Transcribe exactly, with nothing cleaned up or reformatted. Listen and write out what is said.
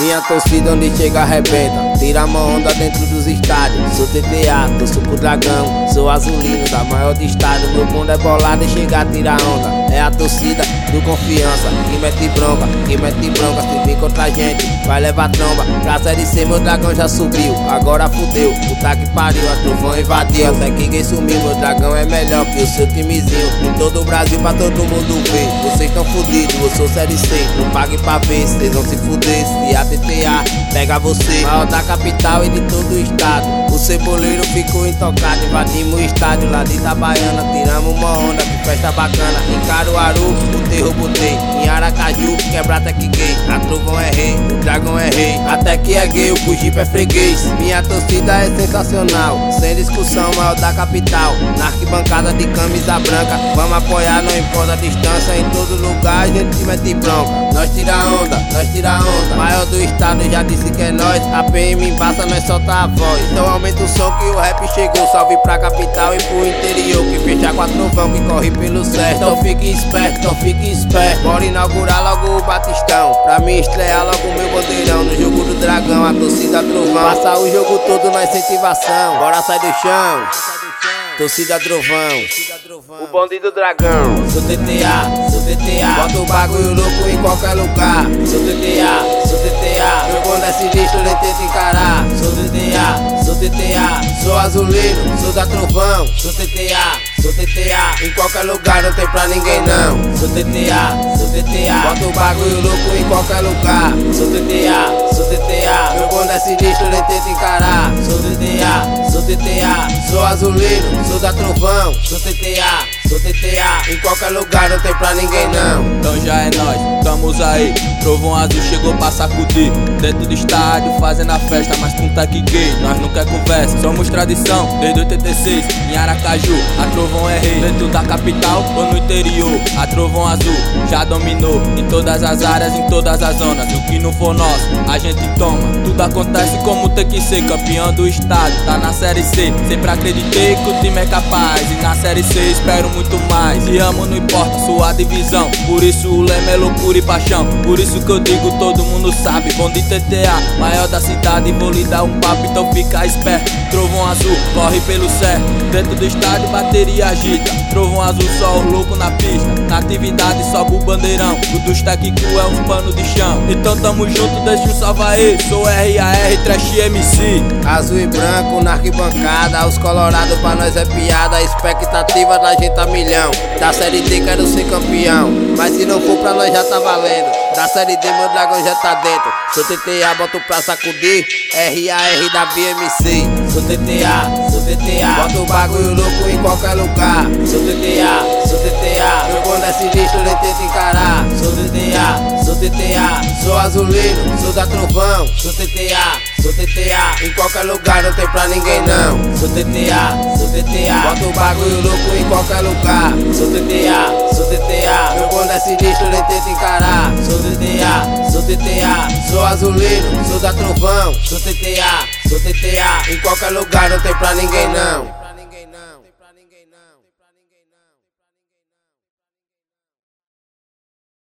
Minha torcida onde chega arrebenta, tira uma onda dentro dos estádios. Sou T T A, torço pro Dragão, sou azulino da maior do estado. Meu mundo é bolado e chega a tirar onda. É a torcida do confiança, que mete bronca, que mete bronca. Se vir contra a gente, vai levar tromba. Pra série C meu Dragão já subiu, agora fudeu, puta que pariu, a trovão invadiu. Até que ninguém sumiu, meu Dragão é melhor que o seu timezinho. Em todo o Brasil pra todo mundo ver, vocês tão fudidos, eu sou série C. Não pague pra ver, cês vão se fuder. Se a T T A pega você, maior da capital e de todo o estado. O ceboleiro ficou intocado, invadimos o estádio lá de Itabaiana. Tiramos uma onda, que festa bacana. Em Caruaru, botei, robotei. Em Aracaju, quebrata que gay. A trovão é rei, o Dragão é rei. Até que é gay, o Fujipe é freguês. Minha torcida é sensacional, sem discussão, maior da capital. Na arquibancada de camisa branca, vamos apoiar, não importa a distância. Em todo lugar a gente mete bronca. Nós tira onda, nós tira onda. Maior do estado já disse que é nós. A P M embaça, nós solta a voz. Então aumenta o som que o rap chegou. Salve pra capital e pro interior, que fecha com a trovão que corre pelo certo. Então fique esperto, então fique esperto. Bora inaugurar logo o Batistão, pra mim estrear logo o meu bandeirão. No jogo do Dragão, a torcida trovão. Passar o jogo todo na incentivação. Bora sair do chão, torcida trovão, o bonde do Dragão. Sou T T A, sou T T A, bota o bagulho louco em qualquer lugar. Sou T T A, sou T T A, meu bonde é sinistro, nem tenta encarar. Sou T T A, sou T T A, sou azulino, sou da trovão. Sou T T A, sou T T A, em qualquer lugar não tem pra ninguém não. Sou T T A, sou T T A, bota o bagulho louco em qualquer lugar. Sou T T A, sou T T A, meu bonde é sinistro, nem tenta encarar. Sou T T A, sou T T A, sou azulino, sou da trovão. Sou T T A, sou T T A, em qualquer lugar não tem pra ninguém não. Então já é nóis, estamos aí. Trovão azul chegou pra sacudir. Dentro do estádio fazendo a festa, mas puta que gay, nós não quer conversa. Somos tradição desde oitenta e seis. Em Aracaju, a trovão é rei. Dentro da capital ou no interior, a trovão azul já dominou. Em todas as áreas, em todas as zonas. O que não for nosso, a gente toma. Tudo acontece como tem que ser. Campeão do estado, tá na série C. Sempre acreditei que o time é capaz, e na série C espero muito mais. Se amo não importa sua divisão, por isso o lema é loucura e paixão. Por isso que eu digo, todo mundo sabe, bonde T T A, maior da cidade. Vou lhe dar um papo, então fica esperto. Trovão azul, corre pelo certo. Dentro do estádio, bateria agita. Trovão azul, só o louco na pista. Na atividade, sobe o bandeirão. O dos técnicos é uns pano de chão. Então tamo junto, deixa o salve aí. Sou R A R, Trash M C. Azul e branco na arquibancada, os colorados pra nós é piada. A expectativa da gente a milhão. Da série D quero ser campeão, mas se não for pra nós já tá valendo. Da série D meu Dragão já tá dentro. Sou T T A, boto pra sacudir. R A R da B M C. Sou T T A, sou T T A, bota o bagulho louco em qualquer lugar. Sou T T A, sou T T A, meu bonde é sinistro, nem tenta encarar. Sou T T A, sou T T A, sou azulino, sou da trovão. Sou T T A, sou T T A, em qualquer lugar não tem pra ninguém não. Sou T T A, sou T T A, bota o bagulho louco em qualquer lugar. Sou T T A, sou T T A, meu bonde é sinistro, nem tenta encarar. Sou T T A, sou T T A, sou azulino, sou da trovão. Sou T T A, sou T T A, em qualquer lugar não tem pra ninguém não.